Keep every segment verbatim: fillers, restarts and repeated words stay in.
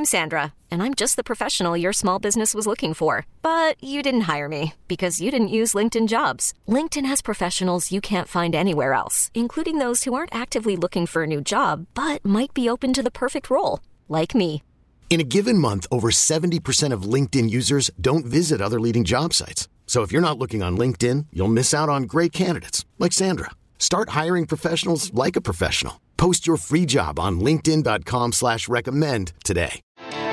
I'm Sandra, and I'm just the professional your small business was looking for. But you didn't hire me because you didn't use LinkedIn Jobs. LinkedIn has professionals you can't find anywhere else, including those who aren't actively looking for a new job, but might be open to the perfect role, like me. In a given month, over seventy percent of LinkedIn users don't visit other leading job sites. So if you're not looking on LinkedIn, you'll miss out on great candidates like Sandra. Start hiring professionals like a professional. Post your free job on linkedin.com slash recommend today.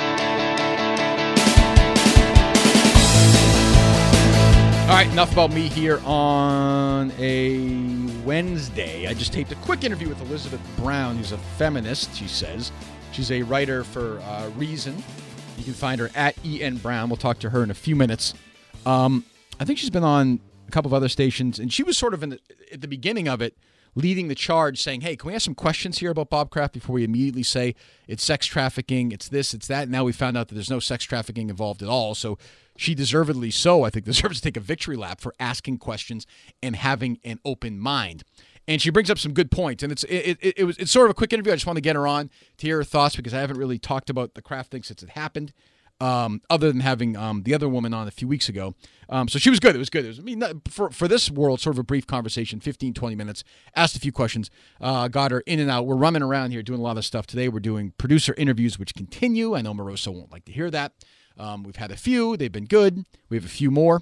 All right, enough about me here on a Wednesday. I just taped a quick interview with Elizabeth Brown, who's a feminist, she says. She's a writer for uh, Reason. You can find her at E N Brown. We'll talk to her in a few minutes. Um, I think she's been on a couple of other stations, and she was sort of in the, at the beginning of it, leading the charge, saying, hey, can we ask some questions here about Bob Kraft before we immediately say it's sex trafficking, it's this, it's that. Now we found out that there's no sex trafficking involved at all. So she deservedly so, I think, deserves to take a victory lap for asking questions and having an open mind. And she brings up some good points. And it's it, it, it was it's sort of a quick interview. I just want to get her on to hear her thoughts because I haven't really talked about the Kraft thing since it happened. Um, other than having um, the other woman on a few weeks ago. Um, so she was good. It was good. It was, I mean, for, for this world, sort of a brief conversation, fifteen, twenty minutes, asked a few questions, uh, got her in and out. We're running around here doing a lot of stuff today. We're doing producer interviews, which continue. I know Moroso won't like to hear that. Um, we've had a few. They've been good. We have a few more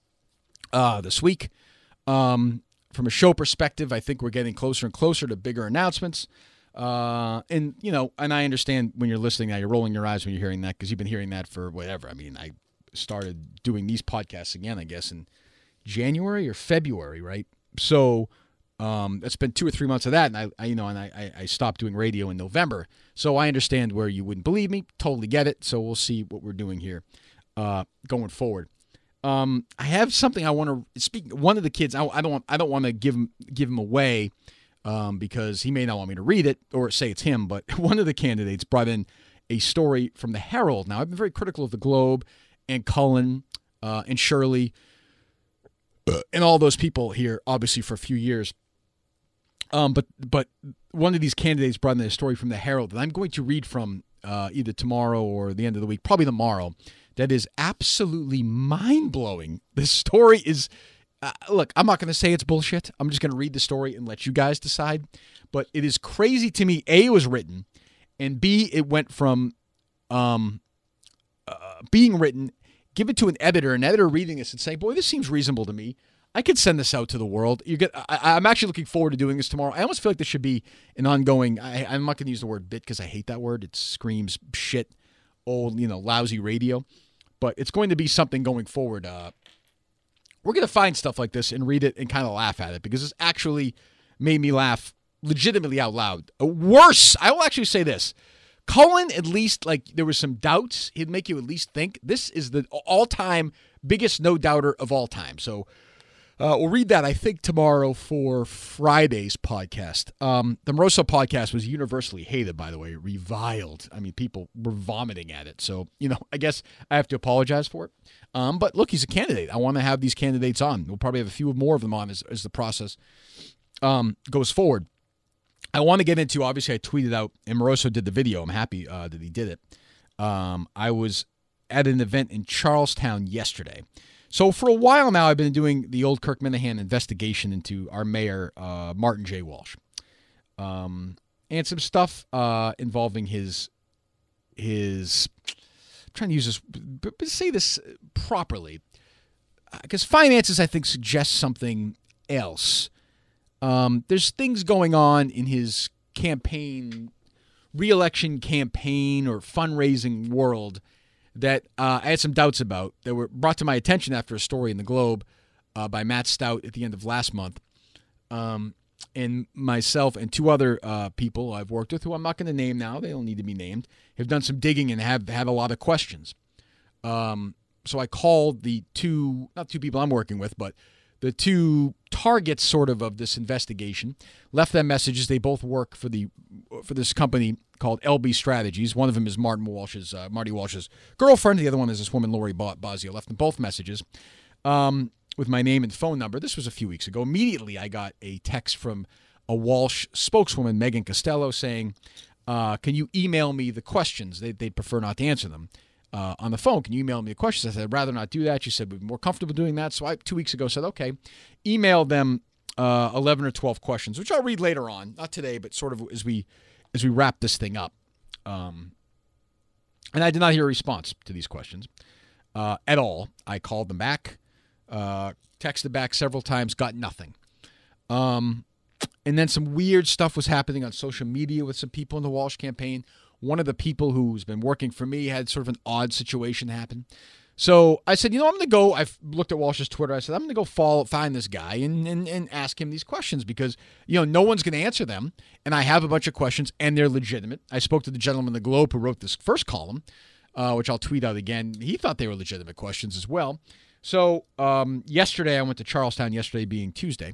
uh, this week. Um, from a show perspective, I think we're getting closer and closer to bigger announcements. Uh, and, you know, and I understand when you're listening now, you're rolling your eyes when you're hearing that because you've been hearing that for whatever. I mean, I started doing these podcasts again, I guess, in January or February, right? So um, it's been two or three months of that, and I, I you know, and I, I stopped doing radio in November. So I understand where you wouldn't believe me. Totally get it. So we'll see what we're doing here uh, going forward. Um, I have something I want to speak. One of the kids, I, I don't want, I don't want to give him give him away. Um, because he may not want me to read it or say it's him, but one of the candidates brought in a story from the Herald. Now, I've been very critical of the Globe and Cullen uh, and Shirley uh, and all those people here, obviously, for a few years. Um, but but one of these candidates brought in a story from the Herald that I'm going to read from uh, either tomorrow or the end of the week, probably tomorrow, that is absolutely mind-blowing. This story is... Uh, look, I'm not going to say it's bullshit. I'm just going to read the story and let you guys decide. But it is crazy to me, A, it was written, and B, it went from um, uh, being written, give it to an editor, an editor reading this and saying, boy, this seems reasonable to me. I could send this out to the world. You get. I, I'm actually looking forward to doing this tomorrow. I almost feel like this should be an ongoing, I, I'm not going to use the word bit because I hate that word. It screams shit, old, you know, lousy radio. But it's going to be something going forward. Uh, We're going to find stuff like this and read it and kind of laugh at it because this actually made me laugh legitimately out loud. Uh, worse, I will actually say this. Cullen, at least, like, there was some doubts. He'd make you at least think. This is the all-time biggest no-doubter of all time. So uh, we'll read that, I think, tomorrow for Friday's podcast. Um, the Moroso podcast was universally hated, by the way, reviled. I mean, people were vomiting at it. So, you know, I guess I have to apologize for it. Um, but look, he's a candidate. I want to have these candidates on. We'll probably have a few more of them on as, as the process um, goes forward. I want to get into, obviously, I tweeted out, and Moroso did the video. I'm happy uh, that he did it. Um, I was at an event in Charlestown yesterday. So for a while now, I've been doing the old Kirk Minahan investigation into our mayor, uh, Martin J. Walsh. Um, and some stuff uh, involving his, his, I'm trying to use this, but say this properly, because finances, I think, suggest something else. Um, there's things going on in his campaign, re-election campaign or fundraising world that uh, I had some doubts about that were brought to my attention after a story in the Globe uh, by Matt Stout at the end of last month. Um, and myself and two other uh, people I've worked with, who I'm not going to name now, they don't need to be named, have done some digging and have had a lot of questions. Um, so I called the two, not two people I'm working with, but the two targets sort of of this investigation, left them messages. They both work for the for this company called L B Strategies. One of them is Martin Walsh's, uh, Marty Walsh's girlfriend. The other one is this woman, Lori Bozio. Left them both messages um, with my name and phone number. This was a few weeks ago. Immediately, I got a text from a Walsh spokeswoman, Megan Costello, saying, uh, can you email me the questions? They, they'd prefer not to answer them uh, on the phone. Can you email me the questions? I said, I'd rather not do that. She said, we'd be more comfortable doing that. So I, two weeks ago, said, okay, email them uh, eleven or twelve questions, which I'll read later on. Not today, but sort of as we as we wrap this thing up. Um, and I did not hear a response to these questions uh, at all. I called them back, uh, texted back several times, got nothing. Um, and then some weird stuff was happening on social media with some people in the Walsh campaign. One of the people who's been working for me had sort of an odd situation happen. So I said, you know, I'm going to go, I've looked at Walsh's Twitter. I said, I'm going to go follow, find this guy and, and, and ask him these questions because, you know, no one's going to answer them. And I have a bunch of questions and they're legitimate. I spoke to the gentleman in the Globe who wrote this first column, uh, which I'll tweet out again. He thought they were legitimate questions as well. So um, yesterday, I went to Charlestown, yesterday being Tuesday,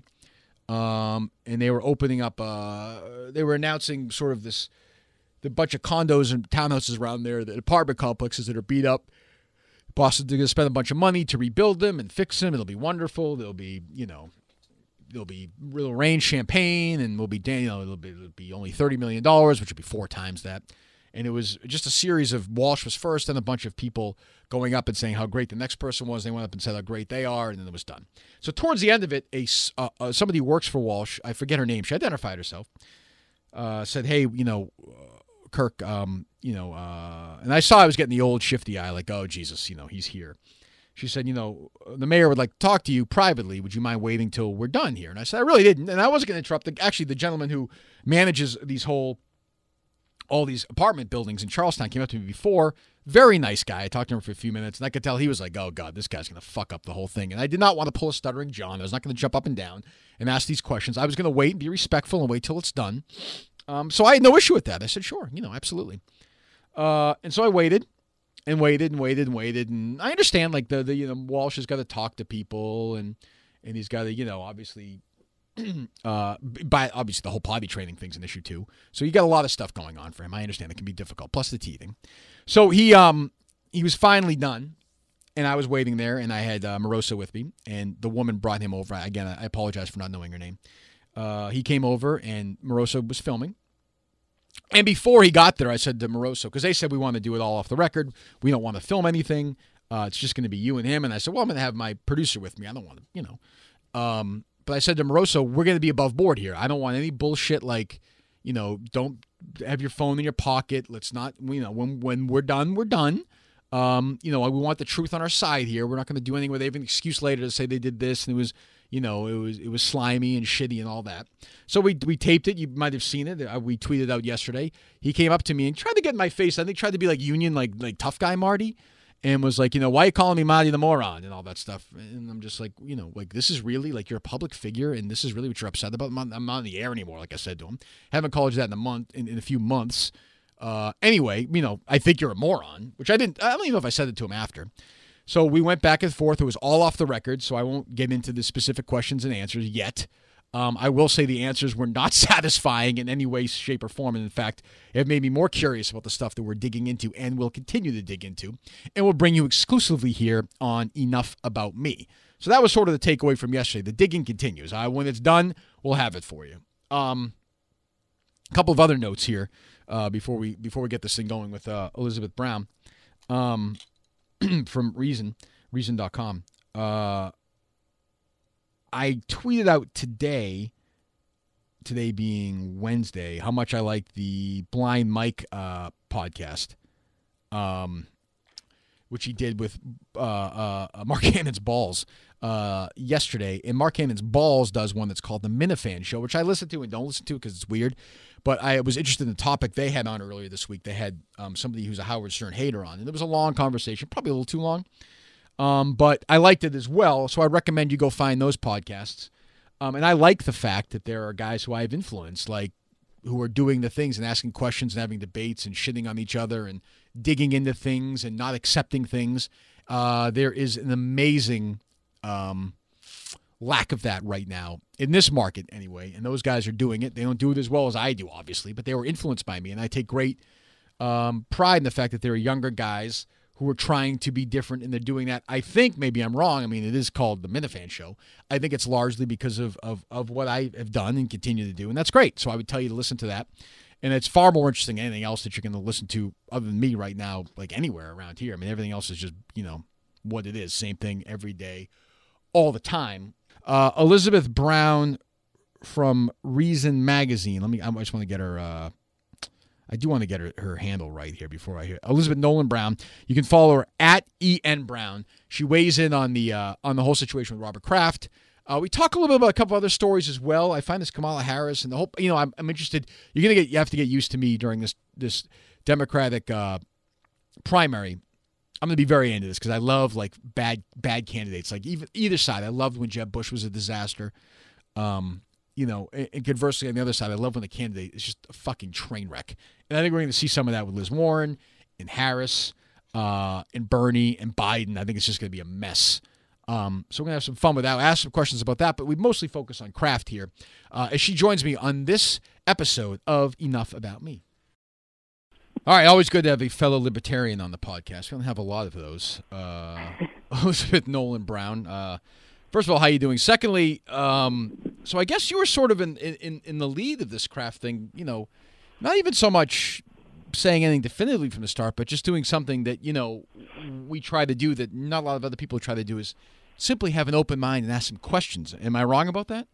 um, and they were opening up, uh, they were announcing sort of this, the bunch of condos and townhouses around there, the apartment complexes that are beat up. Boston's going to spend a bunch of money to rebuild them and fix them. It'll be wonderful. There'll be, you know, there'll be real rain champagne, and we'll be, you know, it'll be, it'll be only thirty million dollars, which would be four times that. And it was just a series of Walsh was first, and a bunch of people going up and saying how great the next person was. They went up and said how great they are, and then it was done. So towards the end of it, a uh, uh, somebody who works for Walsh, I forget her name, she identified herself, uh, said, hey, you know, uh, Kirk, um, you know, uh, and I saw I was getting the old shifty eye, like, oh, Jesus, you know, he's here. She said, you know, the mayor would like to talk to you privately. Would you mind waiting till we're done here? And I said, I really didn't. And I wasn't going to interrupt. The, actually, the gentleman who manages these whole, all these apartment buildings in Charlestown came up to me before. Very nice guy. I talked to him for a few minutes, and I could tell he was like, oh, God, this guy's going to fuck up the whole thing. And I did not want to pull a stuttering John. I was not going to jump up and down and ask these questions. I was going to wait and be respectful and wait till it's done. Um, so I had no issue with that. I said, sure, you know, absolutely. Uh, and so I waited and waited and waited and waited. And I understand, like, the, the you know, Walsh has got to talk to people and, and he's got to, you know, obviously, uh, by obviously the whole potty training thing's an issue too. So you got a lot of stuff going on for him. I understand it can be difficult, plus the teething. So he, um, he was finally done. And I was waiting there, and I had uh, Moroso with me, and the woman brought him over. Again, I apologize for not knowing her name. Uh, he came over, and Moroso was filming. And before he got there, I said to Moroso, because they said we want to do it all off the record. We don't want to film anything. Uh, it's just going to be you and him. And I said, well, I'm going to have my producer with me. I don't want to, you know. Um, but I said to Moroso, we're going to be above board here. I don't want any bullshit like, you know, don't have your phone in your pocket. Let's not, you know, when when we're done, we're done. Um, you know, we want the truth on our side here. We're not going to do anything where they have an excuse later to say they did this and it was, you know, it was it was slimy and shitty and all that. So we we taped it. You might have seen it. We tweeted out yesterday. He came up to me and tried to get in my face. I think tried to be like Union, like like tough guy Marty, and was like, you know, why are you calling me Marty the moron and all that stuff? And I'm just like, you know, like this is really like you're a public figure and this is really what you're upset about. I'm not, I'm not on the air anymore, like I said to him. Haven't called you that in a month, in, in a few months. Uh, anyway, you know, I think you're a moron, which I didn't. I don't even know if I said it to him after. So we went back and forth. It was all off the record, so I won't get into the specific questions and answers yet. Um, I will say the answers were not satisfying in any way, shape, or form. And in fact, it made me more curious about the stuff that we're digging into and will continue to dig into. And we'll bring you exclusively here on Enough About Me. So that was sort of the takeaway from yesterday. The digging continues. Uh, when it's done, we'll have it for you. Um, a couple of other notes here uh, before we before we get this thing going with uh, Elizabeth Brown. Um from Reason, Reason dot com. Uh, I tweeted out today, today being Wednesday, how much I like the Blind Mike uh, podcast, um, which he did with uh, uh, Mark Hannon's Balls uh, yesterday. And Mark Hannon's Balls does one that's called The Minifan Show, which I listen to and don't listen to because it's weird. But I was interested in the topic they had on earlier this week. They had um, somebody who's a Howard Stern hater on. And it was a long conversation, probably a little too long. Um, but I liked it as well, so I recommend you go find those podcasts. Um, and I like the fact that there are guys who I have influenced, like who are doing the things and asking questions and having debates and shitting on each other and digging into things and not accepting things. Uh, there is an amazing um, lack of that right now in this market anyway, and those guys are doing it. They don't do it as well as I do, obviously, but they were influenced by me, and I take great um, pride in the fact that there are younger guys who are trying to be different, and they're doing that. I think, maybe I'm wrong, I mean, it is called the Minifan Show. I think it's largely because of, of, of what I have done and continue to do, and that's great. So I would tell you to listen to that And it's far more interesting than anything else that you're going to listen to other than me right now, like anywhere around here. I mean, everything else is just, you know, what it is. Same thing every day, all the time. Uh, Elizabeth Brown from Reason Magazine. Let me, I just want to get her, uh, I do want to get her, her handle right here before I hear Elizabeth Nolan Brown. You can follow her at E N Brown. She weighs in on the uh, on the whole situation with Robert Kraft. Uh, we talk a little bit about a couple other stories as well. I find this Kamala Harris and the whole, you know, I'm, I'm interested. You're going to get, you have to get used to me during this, this Democratic uh, primary. I'm going to be very into this because I love like bad, bad candidates, like even either side. I loved when Jeb Bush was a disaster. Um, you know, and, and conversely on the other side, I love when the candidate is just a fucking train wreck. And I think we're going to see some of that with Liz Warren and Harris uh, and Bernie and Biden. I think it's just going to be a mess. Um, so we're going to have some fun with that. I'll ask some questions about that, but we mostly focus on Kraft here uh, as she joins me on this episode of Enough About Me. All right, always good to have a fellow libertarian on the podcast. We don't have a lot of those. Uh, Elizabeth Nolan Brown. Uh, first of all, how you doing? Secondly, um, so I guess you were sort of in, in, in the lead of this Kraft thing, you know, not even so much saying anything definitively from the start, but just doing something that, you know, we try to do that not a lot of other people try to do is simply have an open mind and ask some questions. Am I wrong about that?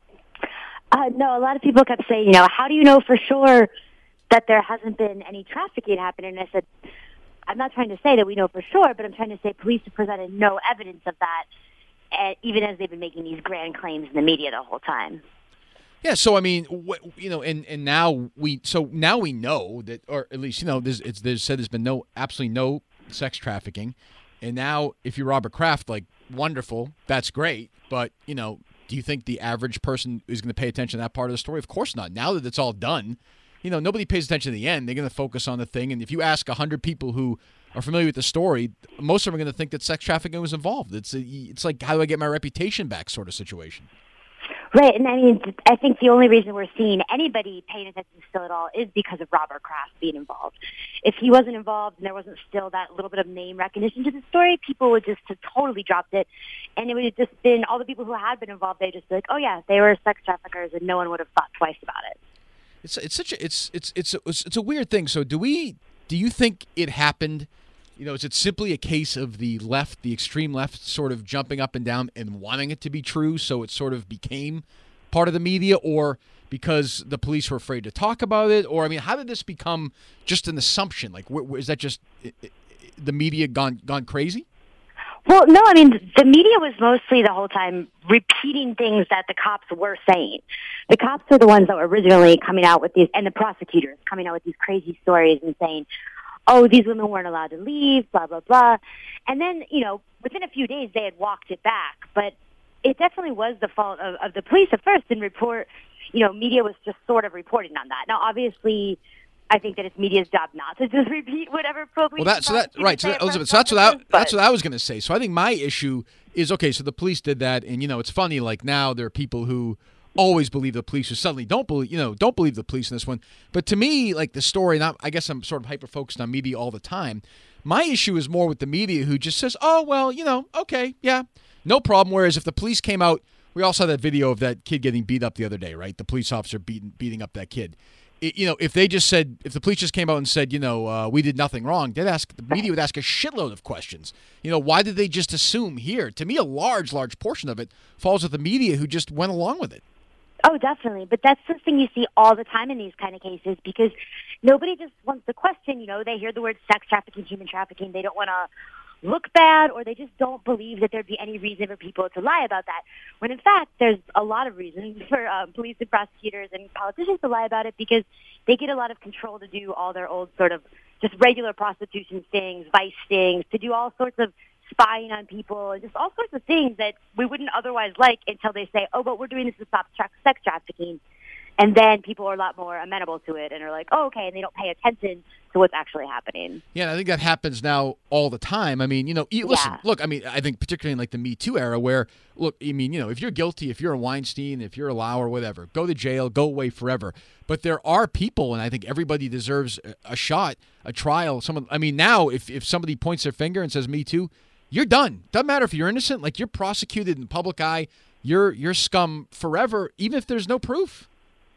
Uh, no, a lot of people kept saying, you know, how do you know for sure that there hasn't been any trafficking happening? And I said, I'm not trying to say that we know for sure, but I'm trying to say police have presented no evidence of that, uh, even as they've been making these grand claims in the media the whole time. Yeah, so I mean, what, you know, and, and now we so now we know that, or at least you know, there's it's there's said there's been no absolutely no sex trafficking, and now if you're Robert Kraft, like wonderful, that's great, but you know, do you think the average person is going to pay attention to that part of the story? Of course not. Now that it's all done, you know, nobody pays attention to the end. They're going to focus on the thing, and if you ask a hundred people who are familiar with the story, most of them are going to think that sex trafficking was involved. It's a, it's like how do I get my reputation back sort of situation. Right, and I mean, I think the only reason we're seeing anybody paying attention still at all is because of Robert Kraft being involved. If he wasn't involved and there wasn't still that little bit of name recognition to the story, people would just have totally dropped it, and it would have just been all the people who had been involved. They'd just be like, "Oh yeah, they were sex traffickers," and no one would have thought twice about it. It's it's such a it's it's it's a, it's a weird thing. So do we? Do you think it happened? You know, is it simply a case of the left, the extreme left, sort of jumping up and down and wanting it to be true, so it sort of became part of the media, or because the police were afraid to talk about it? Or, I mean, how did this become just an assumption? Like, wh- is that just it, it, the media gone gone crazy? Well, no, I mean, the media was mostly the whole time repeating things that the cops were saying. The cops were the ones that were originally coming out with these, and the prosecutors coming out with these crazy stories and saying, oh, these women weren't allowed to leave, blah, blah, blah. And then, you know, within a few days, they had walked it back. But it definitely was the fault of, of the police at first, and report, you know, media was just sort of reporting on that. Now, obviously, I think that it's media's job not to just repeat whatever police. Well, that, so that, right, so that, Elizabeth, so that's what, I, that's what I was going to say. So I think my issue is, okay, so the police did that, and, you know, it's funny, like, now there are people who always believe the police, who suddenly don't believe, you know, don't believe the police in this one. But to me, like, the story, and I, I guess I'm sort of hyper-focused on media all the time. My issue is more with the media who just says, oh, well, you know, okay, yeah, no problem. Whereas if the police came out, we all saw that video of that kid getting beat up the other day, right? The police officer beating beating up that kid. It, you know, if they just said, if the police just came out and said, you know, uh, we did nothing wrong, they'd ask, the media would ask a shitload of questions. You know, why did they just assume here? To me, a large, large portion of it falls with the media who just went along with it. Oh, definitely. But that's the thing you see all the time in these kind of cases, because nobody just wants to question. You know, they hear the word sex trafficking, human trafficking. They don't want to look bad, or they just don't believe that there'd be any reason for people to lie about that. When in fact, there's a lot of reasons for um, police and prosecutors and politicians to lie about it, because they get a lot of control to do all their old sort of just regular prostitution stings, vice stings, to do all sorts of spying on people, and just all sorts of things that we wouldn't otherwise like, until they say, oh, but we're doing this to stop tra- sex trafficking. And then people are a lot more amenable to it and are like, oh, okay, and they don't pay attention to what's actually happening. Yeah, and I think that happens now all the time. I mean, you know, you, listen, yeah. look, I mean, I think particularly in like the Me Too era where, look, I mean, you know, if you're guilty, if you're a Weinstein, if you're a Lauer, whatever, go to jail, go away forever. But there are people, and I think everybody deserves a shot, a trial. Someone, I mean, now if, if somebody points their finger and says Me Too, you're done. Doesn't matter if you're innocent. Like, you're prosecuted in public eye. You're you're scum forever, even if there's no proof.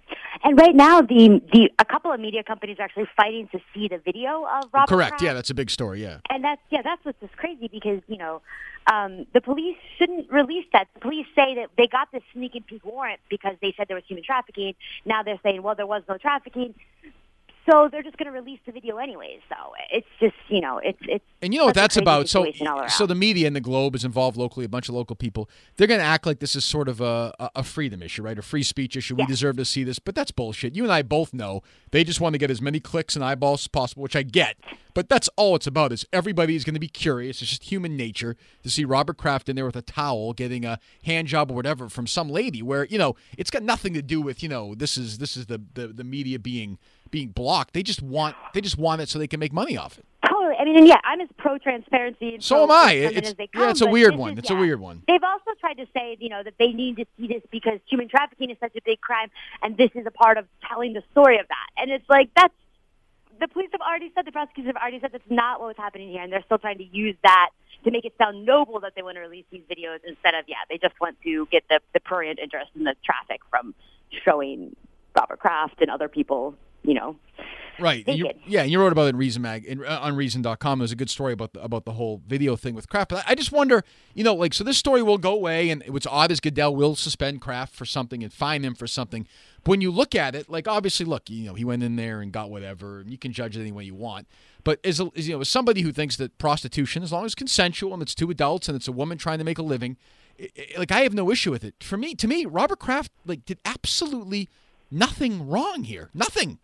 And right now, the the a couple of media companies are actually fighting to see the video of Robert Correct. Kraft. Yeah, that's a big story. Yeah. And that's yeah, that's what's just crazy because you know um, the police shouldn't release that. The police say that they got this sneak and peek warrant because they said there was human trafficking. Now they're saying, well, there was no trafficking. So they're just going to release the video anyways. So it's just, you know, it's it's. And you know what that's about? So, all so the media and the Globe is involved locally. A bunch of local people. They're going to act like this is sort of a, a freedom issue, right? A free speech issue. Yeah. We deserve to see this, but that's bullshit. You and I both know they just want to get as many clicks and eyeballs as possible, which I get. But that's all it's about. Is everybody's going to be curious. It's just human nature to see Robert Kraft in there with a towel, getting a hand job or whatever from some lady. Where you know it's got nothing to do with you know this is this is the the, the media being. being blocked. They just want they just want it so they can make money off it. Totally. I mean, and yeah, I'm as pro transparency. So am I. It's, as they yeah, come, it's a but weird this one. is- It's yeah. a weird one. They've also tried to say, you know, that they need to see this because human trafficking is such a big crime, and this is a part of telling the story of that. And it's like that's the police have already said, the prosecutors have already said that's not what was happening here, and they're still trying to use that to make it sound noble that they want to release these videos instead of yeah, they just want to get the the prurient interest in the traffic from showing Robert Kraft and other people, you know. Right. And you, naked. yeah, and you wrote about it in Reason Mag in, uh, on Reason dot com. There's a good story about the, about the whole video thing with Kraft. But I, I just wonder, you know, like, so this story will go away, and what's odd is Goodell will suspend Kraft for something and fine him for something. But when you look at it, like, obviously, look, you know, he went in there and got whatever, and you can judge it any way you want. But as, a, as you know, as somebody who thinks that prostitution, as long as it's consensual and it's two adults and it's a woman trying to make a living, it, it, like, I have no issue with it. For me, to me, Robert Kraft, like, did absolutely nothing wrong here. Nothing.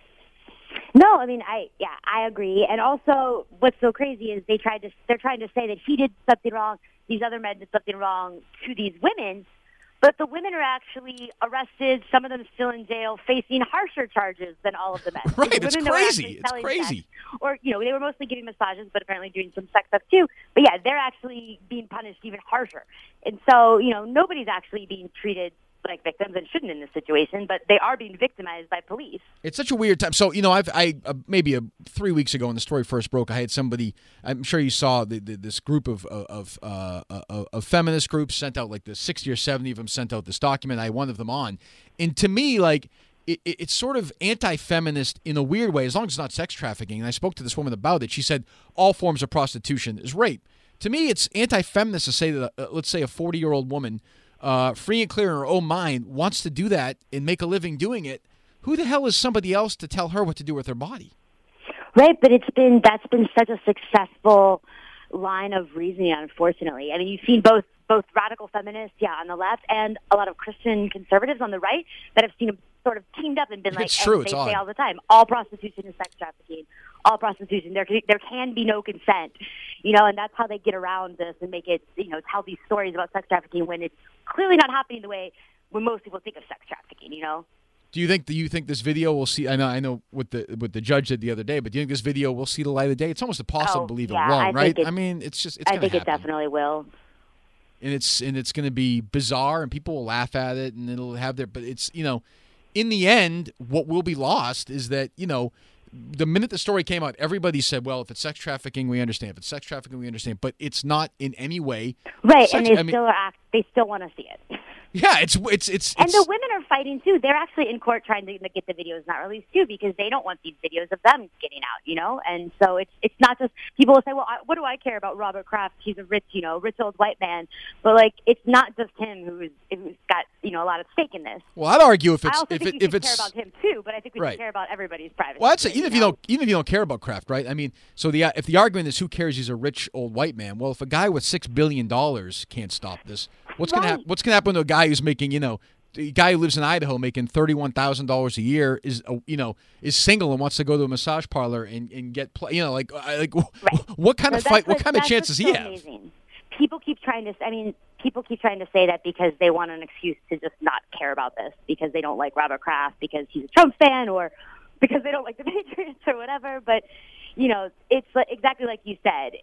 No, I mean, I yeah, I agree. And also, what's so crazy is they tried to they're trying to say that he did something wrong, these other men did something wrong to these women, but the women are actually arrested. Some of them still in jail, facing harsher charges than all of the men. Right, The it's women that were crazy. actually It's selling crazy. sex, or you know, they were mostly giving massages, but apparently doing some sex stuff too. But yeah, they're actually being punished even harsher. And so, you know, nobody's actually being treated like victims and shouldn't in this situation, but they are being victimized by police. It's such a weird time. So, you know, I've I uh, maybe a, three weeks ago when the story first broke, I had somebody. I'm sure you saw the, the, this group of of uh, of, of feminist groups sent out like the sixty or seventy of them sent out this document. I had one of them on, and to me, like it, it, it's sort of anti-feminist in a weird way, as long as it's not sex trafficking. And I spoke to this woman about it. She said all forms of prostitution is rape. To me, it's anti-feminist to say that uh, let's say a forty-year-old woman. Uh, free and clear in her own mind, wants to do that and make a living doing it. Who the hell is somebody else to tell her what to do with her body? Right, but it's been that's been such a successful line of reasoning, unfortunately. I mean, you've seen both both radical feminists, yeah, on the left, and a lot of Christian conservatives on the right that have seen them sort of teamed up and been like, It's true, and it's they odd. say all the time, all prostitution is sex trafficking. All prostitution, there there can be no consent, you know, and that's how they get around this and make it, you know, tell these stories about sex trafficking when it's clearly not happening the way when most people think of sex trafficking, you know. Do you think do you think this video will see? I know I know what the what the judge did the other day, but do you think this video will see the light of day? It's almost impossible Oh, to believe yeah, it won't, I think right? it- I mean, it's just it's I gonna think happen. it definitely will. and it's and it's going to be bizarre, and people will laugh at it, and it'll have their. But it's you know, in the end, what will be lost is that you know. The minute the story came out, everybody said, well, if it's sex trafficking, we understand. If it's sex trafficking, we understand. But it's not in any way. Right, sex- and they I mean, still are act, they still want to see it. yeah, it's it's it's. And it's the women are fighting too. They're actually in court trying to get the videos not released too because they don't want these videos of them getting out, you know. And so it's it's not just people will say, well, I, what do I care about Robert Kraft? He's a rich, you know, rich old white man. But like, it's not just him who's who's got you know a lot of stake in this. well, I'd argue if I it's also if think it we if should it's care about him too, but I think we Right. should care about everybody's privacy. well, I'd say too, even if you don't even if you don't care about Kraft, right? I mean, so the if the argument is who cares? He's a rich old white man. Well, if a guy with six billion dollars can't stop this, what's gonna Right. happen? What's gonna happen to a guy who's making you know? The guy who lives in Idaho making thirty-one thousand dollars a year is, uh, you know, is single and wants to go to a massage parlor and, and get, play, you know, like, I- like, Right. what kind No, of that's fight, what what- kind of that's chances what's he so have? amazing. People keep trying to. I mean, people keep trying to say that because they want an excuse to just not care about this because they don't like Robert Kraft because he's a Trump fan or because they don't like the Patriots or whatever. But you know, it's like, exactly like you said.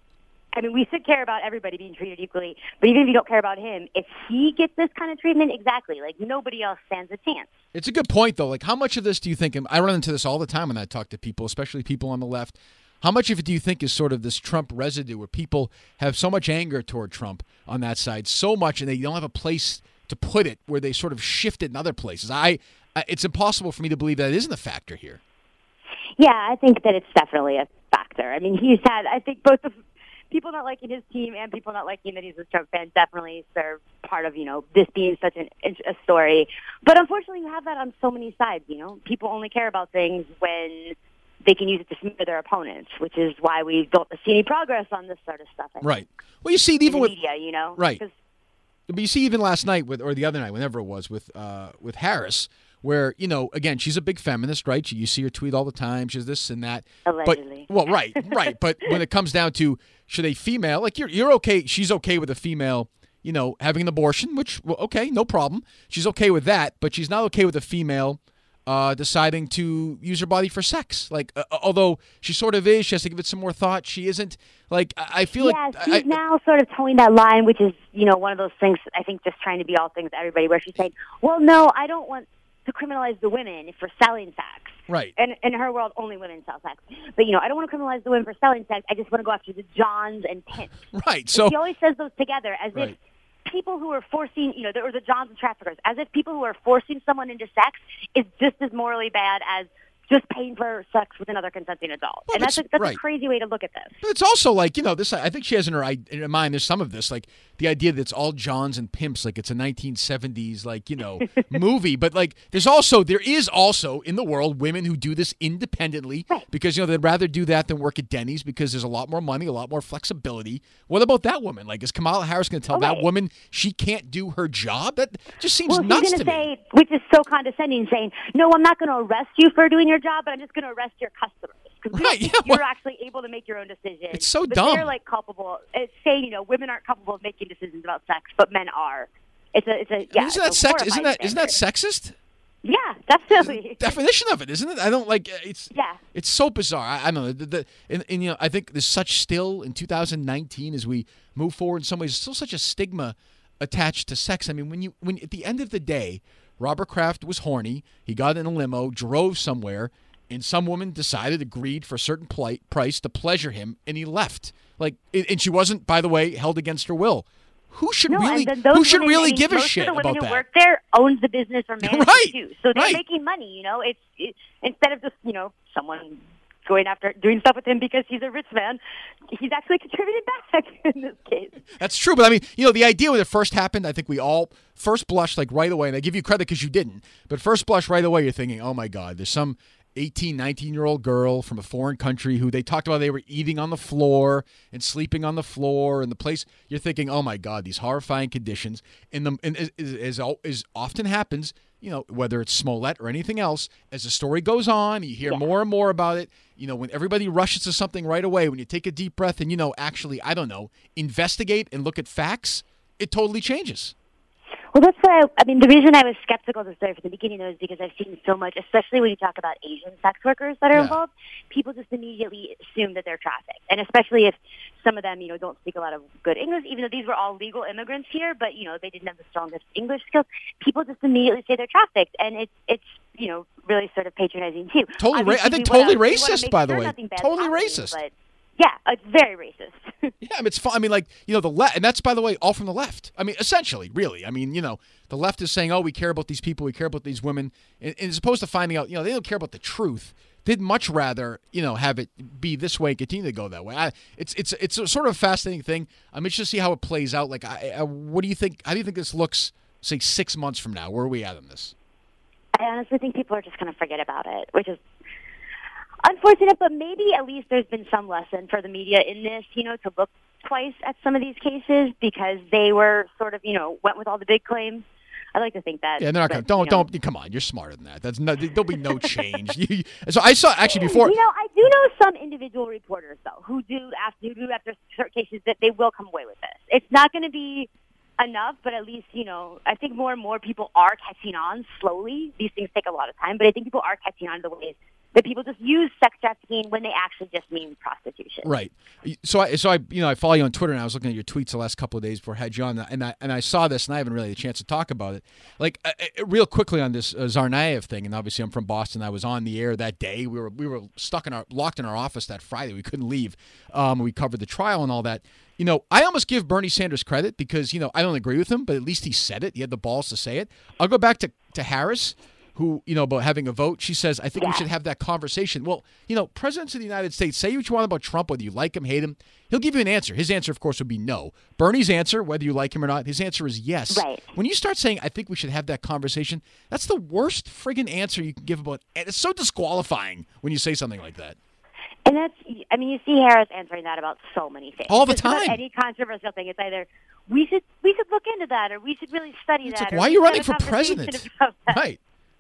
I mean, we should care about everybody being treated equally, but even if you don't care about him, if he gets this kind of treatment, exactly, like nobody else stands a chance. It's a good point, though. Like, how much of this do you think, and I run into this all the time when I talk to people, especially people on the left, how much of it do you think is sort of this Trump residue where people have so much anger toward Trump on that side, so much, and they don't have a place to put it where they sort of shift it in other places? I it's impossible for me to believe that it isn't a factor here. Yeah, I think that it's definitely a factor. I mean, he's had, I think both the people not liking his team and people not liking that he's a Trump fan definitely serve part of, you know, this being such an, a story. But unfortunately, you have that on so many sides, you know. People only care about things when they can use it to smear their opponents, which is why we don't see any progress on this sort of stuff. I right. Think. Well, you see, it even in the with media, you know, right. But you see, even last night with, or the other night, whenever it was, with uh, with Harris, where, you know, again, she's a big feminist, right? You see her tweet all the time. She's this and that. Allegedly. But, well, right, right. But when it comes down to should a female, like you're you're okay, she's okay with a female, you know, having an abortion, which, well, okay, no problem. She's okay with that, but she's not okay with a female uh, deciding to use her body for sex. Like, uh, although she sort of is, she has to give it some more thought. She isn't. Like, I, I feel yeah, like... she's I, now sort of towing that line, which is, you know, one of those things, I think, just trying to be all things to everybody, where she's saying, well, no, I don't want to criminalize the women for selling sex. Right. And in her world, only women sell sex. But, you know, I don't want to criminalize the women for selling sex. I just want to go after the Johns and pimps. Right. So she always says those together as right. if people who are forcing, you know, or the Johns and traffickers, as if people who are forcing someone into sex is just as morally bad as just paying for sex with another consenting adult. Well, and that's, a, that's right. a crazy way to look at this. But it's also like, you know, this. I think she has in her, in her mind, there's some of this, like the idea that it's all Johns and pimps, like it's a nineteen seventies, like, you know, movie. But, like, there's also, there is also in the world women who do this independently right. because, you know, they'd rather do that than work at Denny's because there's a lot more money, a lot more flexibility. What about that woman? Like, is Kamala Harris going to tell oh, that right. woman she can't do her job? That just seems well, nuts she's to gonna me. say, which is so condescending, saying, no, I'm not going to arrest you for doing your job, but I'm just going to arrest your customers. Because right, yeah, you're well, actually able to make your own decisions. It's so but dumb. They're like culpable. It's saying, you know, women aren't culpable of making decisions about sex, but men are. It's a, it's a, yeah. Isn't that it's a sex? Isn't that, horrifying isn't that standard. sexist? Yeah, definitely. Definition of it, isn't it? I don't like it's. Yeah. It's so bizarre. I, I don't know. The, the, and, and you know, I think there's such still in two thousand nineteen as we move forward. In some ways, still such a stigma attached to sex. I mean, when you when at the end of the day, Robert Kraft was horny. He got in a limo, drove somewhere, and some woman decided, agreed for a certain pli- price to pleasure him, and he left. Like, and she wasn't, by the way, held against her will. Who should no, really? and those Who should women, really I mean, give a most shit of the women about who that? work there owns the business or manages Right, it too, so they're right. making money. You know, it's it, instead of just you know someone going after doing stuff with him because he's a rich man, he's actually contributing back in this case. That's true, but I mean, you know, the idea when it first happened, I think we all first blush like right away, and I give you credit because you didn't, but first blush right away, you're thinking, oh my God, there's some eighteen, nineteen-year-old girl from a foreign country who they talked about they were eating on the floor and sleeping on the floor and the place. You're thinking, oh my God, these horrifying conditions. And, the, and as, as, as often happens, you know, whether it's Smollett or anything else, as the story goes on, you hear yeah. more and more about it. You know, when everybody rushes to something right away, when you take a deep breath and, you know, actually, I don't know, investigate and look at facts, it totally changes. Well, that's why, I, I mean, the reason I was skeptical of the story from the beginning, though, is because I've seen so much, especially when you talk about Asian sex workers that are Yeah. involved, people just immediately assume that they're trafficked. And especially if some of them, you know, don't speak a lot of good English, even though these were all legal immigrants here, but, you know, they didn't have the strongest English skills, people just immediately say they're trafficked. And it's, it's you know, really sort of patronizing, too. Totally, ra- I think we totally wanna, we wanna racist, make by the sure way. nothing bad's Totally happening, racist. But yeah, it's very racist. Yeah, I mean, it's fun. I mean, like, you know, the left, and that's, by the way, all from the left. I mean, essentially, really. I mean, you know, the left is saying, oh, we care about these people, we care about these women, and, and as opposed to finding out, you know, they don't care about the truth. They'd much rather, you know, have it be this way and continue to go that way. I, it's it's it's a sort of a fascinating thing. I'm interested to see how it plays out. Like, I, I, what do you think? How do you think this looks, say, six months from now? Where are we at on this? I honestly think people are just going to forget about it, which is unfortunate, but maybe at least there's been some lesson for the media in this, you know, to look twice at some of these cases because they were sort of, you know, went with all the big claims. I like to think that. Yeah, they're not but, going to, don't, you know, don't, come on, you're smarter than that. That's no, there'll be no change. You, so I saw, actually, before. You know, I do know some individual reporters, though, who do after, who do after certain cases that they will come away with this. It's not going to be enough, but at least, you know, I think more and more people are catching on slowly. These things take a lot of time, but I think people are catching on to the ways that people just use sex trafficking when they actually just mean prostitution. Right. So I, so I, you know, I follow you on Twitter, and I was looking at your tweets the last couple of days before I had you on, and I and I saw this, and I haven't really had a chance to talk about it. Like, uh, uh, real quickly on this uh, Tsarnaev thing, and obviously I'm from Boston. I was on the air that day. We were we were stuck in our locked in our office that Friday. We couldn't leave. Um, we covered the trial and all that. You know, I almost give Bernie Sanders credit because, you know, I don't agree with him, but at least he said it. He had the balls to say it. I'll go back to, to Harris. who, you know, about having a vote. She says, I think Yeah. we should have that conversation. Well, you know, presidents of the United States, say what you want about Trump, whether you like him, hate him, he'll give you an answer. His answer, of course, would be no. Bernie's answer, whether you like him or not, his answer is yes. Right. When you start saying, I think we should have that conversation, that's the worst friggin' answer you can give about, and it's so disqualifying when you say something like that. And that's, I mean, you see Harris answering that about so many things. All the Just about time. Any controversial thing, it's either we should we should look into that, or we should really study It's that. like, or why are we you should running have a for president? conversation about that. Right.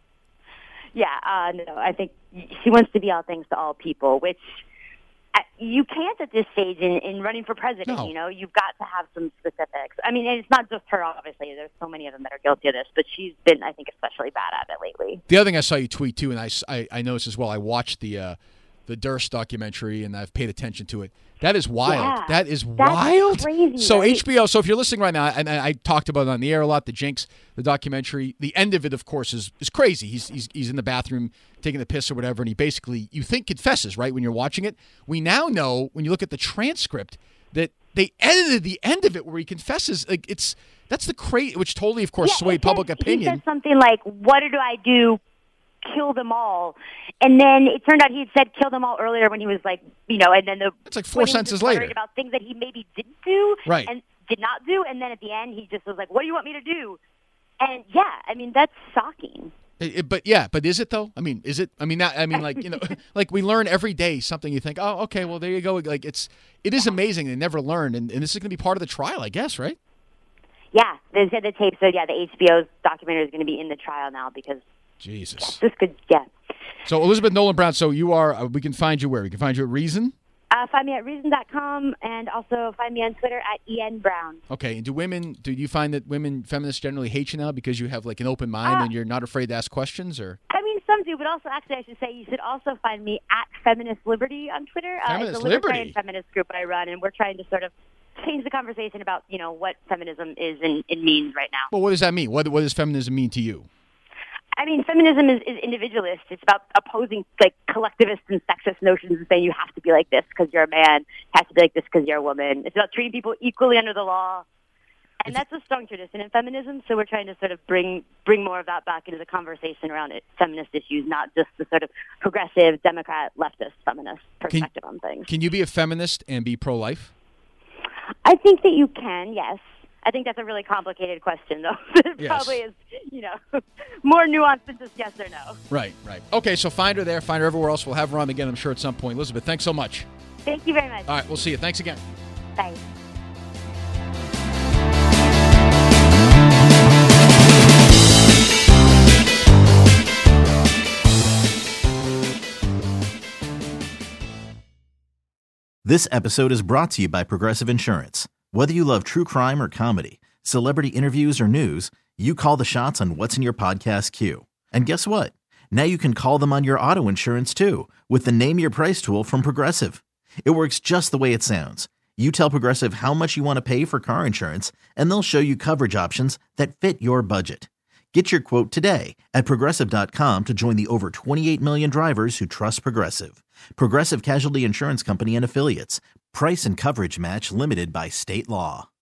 Yeah, uh, no, I think she wants to be all things to all people, which uh, you can't at this stage in, in running for president. No. You know, you've got to have some specifics. I mean, and it's not just her, obviously. There's so many of them that are guilty of this, but she's been, I think, especially bad at it lately. The other thing I saw you tweet, too, and I, I, I noticed as well, I watched the uh, the Durst documentary, and I've paid attention to it. That is wild. Yeah, that is that's wild. crazy, so right? H B O, so if you're listening right now, and I, I talked about it on the air a lot, the Jinx, the documentary, the end of it, of course, is, is crazy. He's, he's he's in the bathroom taking the piss or whatever, and he basically, you think confesses, right, when you're watching it. We now know, when you look at the transcript, that they edited the end of it where he confesses. Like, it's, that's the crazy, which totally, of course, Yeah, swayed it says- public opinion. He said something like, what did I do? Kill them all. And then it turned out he had said kill them all earlier when he was like, you know, and then the It's like four when he was sentences just worried later. about things that he maybe didn't do Right. and did not do. And then at the end, he just was like, what do you want me to do? And yeah, I mean, that's shocking. It- it- but yeah, but is it though? I mean, is it? I mean, not, I mean, like, you know, like we learn every day something. You think, oh, okay, well, there you go. Like, it's, it is amazing. They never learn, and, and this is going to be part of the trial, I guess, right? Yeah, they said the tape. So yeah, the H B O's documentary is going to be in the trial now because Jesus. this could, yeah. So Elizabeth Nolan Brown. So you are. Uh, we can find you where? We can find you at Reason. Uh, find me at reason dot com and also find me on Twitter at E N Brown. Okay. And do women? Do you find that women feminists generally hate you now because you have like an open mind Uh, and you're not afraid to ask questions, or? I mean, some do, but also, actually, I should say you should also find me at Feminist Liberty on Twitter. Uh, Feminist it's a libertarian Liberty? feminist group I run, and we're trying to sort of change the conversation about, you know, what feminism is and, and means right now. Well, what does that mean? What What does feminism mean to you? I mean, feminism is, is individualist. It's about opposing, like, collectivist and sexist notions and saying you have to be like this because you're a man, have to be like this because you're a woman. It's about treating people equally under the law. And that's a strong tradition in feminism, so we're trying to sort of bring bring more of that back into the conversation around it, feminist issues, not just the sort of progressive, Democrat, leftist, feminist perspective on things. Can you be a feminist and be pro-life? I think that you can, yes. I think that's a really complicated question, though. It Yes. probably is, you know, more nuanced than just yes or no. Right, right. Okay, so find her there. Find her everywhere else. We'll have her on again, I'm sure, at some point. Elizabeth, thanks so much. Thank you very much. All right, we'll see you. Thanks again. Bye. This episode is brought to you by Progressive Insurance. Whether you love true crime or comedy, celebrity interviews or news, you call the shots on what's in your podcast queue. And guess what? Now you can call them on your auto insurance too with the Name Your Price tool from Progressive. It works just the way it sounds. You tell Progressive how much you want to pay for car insurance, and they'll show you coverage options that fit your budget. Get your quote today at Progressive dot com to join the over twenty-eight million drivers who trust Progressive. Progressive Casualty Insurance Company and Affiliates. Price and coverage match limited by state law.